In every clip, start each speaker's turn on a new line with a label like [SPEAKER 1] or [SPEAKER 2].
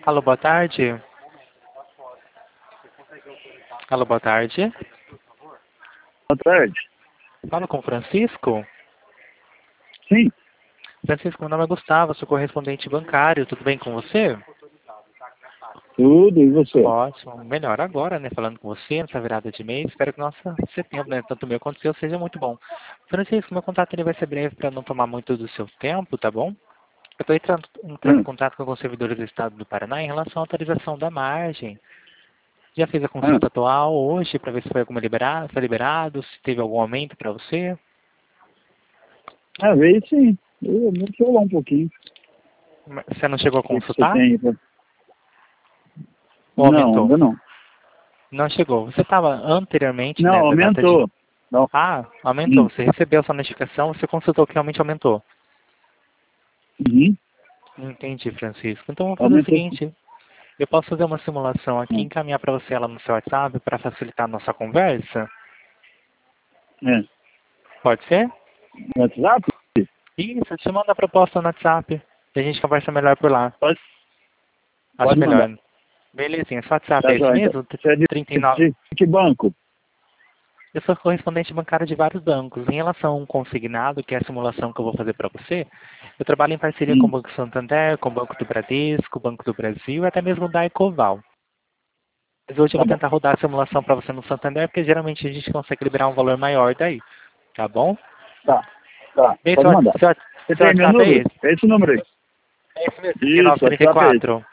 [SPEAKER 1] Alô, boa tarde. Alô, boa tarde.
[SPEAKER 2] Boa tarde.
[SPEAKER 1] Fala com o Francisco.
[SPEAKER 2] Sim,
[SPEAKER 1] Francisco, meu nome é Gustavo, sou correspondente bancário. Tudo bem com você?
[SPEAKER 2] tudo, e você?
[SPEAKER 1] Ótimo. Melhor agora, né? Falando com você nessa virada de mês. Espero que nosso setembro, né? Tanto meu quanto o seu, seja muito bom. Francisco, meu contato ele vai ser breve para não tomar muito do seu tempo, tá bom? Eu estou entrando em
[SPEAKER 2] Hum,
[SPEAKER 1] contato com alguns servidores do Estado do Paraná em relação à atualização da margem. Já fez a
[SPEAKER 2] hum.
[SPEAKER 1] consulta atual hoje para ver se foi alguma liberado, foi liberado, se teve algum aumento para você?
[SPEAKER 2] Veio sim. Vou falar um pouquinho.
[SPEAKER 1] Você não chegou a
[SPEAKER 2] O que você
[SPEAKER 1] consultar?
[SPEAKER 2] tem aí pra...
[SPEAKER 1] Ou
[SPEAKER 2] Não,
[SPEAKER 1] aumentou?
[SPEAKER 2] ainda não.
[SPEAKER 1] Não chegou. Você estava anteriormente,
[SPEAKER 2] Não,
[SPEAKER 1] né, da data de...
[SPEAKER 2] aumentou. Não.
[SPEAKER 1] Ah, aumentou.
[SPEAKER 2] Hum.
[SPEAKER 1] Você recebeu essa notificação, você consultou que realmente aumentou.
[SPEAKER 2] Uhum.
[SPEAKER 1] Entendi, Francisco. Então vamos fazer o
[SPEAKER 2] Aumentou sim.
[SPEAKER 1] seguinte. Eu posso fazer uma simulação aqui e
[SPEAKER 2] Hum.
[SPEAKER 1] encaminhar para você ela no seu WhatsApp para facilitar a nossa conversa?
[SPEAKER 2] É.
[SPEAKER 1] Pode ser?
[SPEAKER 2] WhatsApp?
[SPEAKER 1] Isso, eu te mando a proposta no WhatsApp. E a gente conversa melhor por lá.
[SPEAKER 2] Pode,
[SPEAKER 1] Acho
[SPEAKER 2] pode mandar.
[SPEAKER 1] melhor. Belezinha, seu WhatsApp
[SPEAKER 2] Tá
[SPEAKER 1] é esse
[SPEAKER 2] joia, então.
[SPEAKER 1] mesmo?
[SPEAKER 2] Você é de,
[SPEAKER 1] 39.
[SPEAKER 2] de que banco?
[SPEAKER 1] Eu sou correspondente bancário de vários bancos. Em relação a um consignado, que é a simulação que eu vou fazer para você, eu trabalho em parceria com o
[SPEAKER 2] Hum.
[SPEAKER 1] Banco Santander, com o Banco do Bradesco, o Banco do Brasil e até mesmo da Ecoval. Mas hoje eu
[SPEAKER 2] Tá
[SPEAKER 1] vou
[SPEAKER 2] bom.
[SPEAKER 1] tentar rodar a simulação para você no Santander, porque geralmente a gente consegue liberar um valor maior daí. Tá bom?
[SPEAKER 2] Tá, tá.
[SPEAKER 1] Bem,
[SPEAKER 2] Pode mandar. Você
[SPEAKER 1] seu
[SPEAKER 2] tem meu
[SPEAKER 1] WhatsApp é
[SPEAKER 2] número?
[SPEAKER 1] esse?
[SPEAKER 2] É esse número aí.
[SPEAKER 1] É esse mesmo,
[SPEAKER 2] Isso, WhatsApp é esse.
[SPEAKER 1] 3934.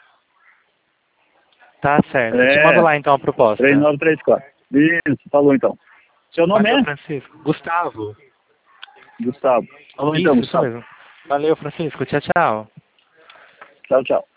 [SPEAKER 1] Tá certo. Eu te mando
[SPEAKER 2] É,
[SPEAKER 1] lá então a proposta.
[SPEAKER 2] 3934. Isso, falou então. Seu nome
[SPEAKER 1] Valeu,
[SPEAKER 2] é?
[SPEAKER 1] Francisco. Gustavo.
[SPEAKER 2] Gustavo. Falou então,
[SPEAKER 1] Isso
[SPEAKER 2] Gustavo.
[SPEAKER 1] mesmo. Valeu, Francisco. Tchau, tchau.
[SPEAKER 2] Tchau, tchau.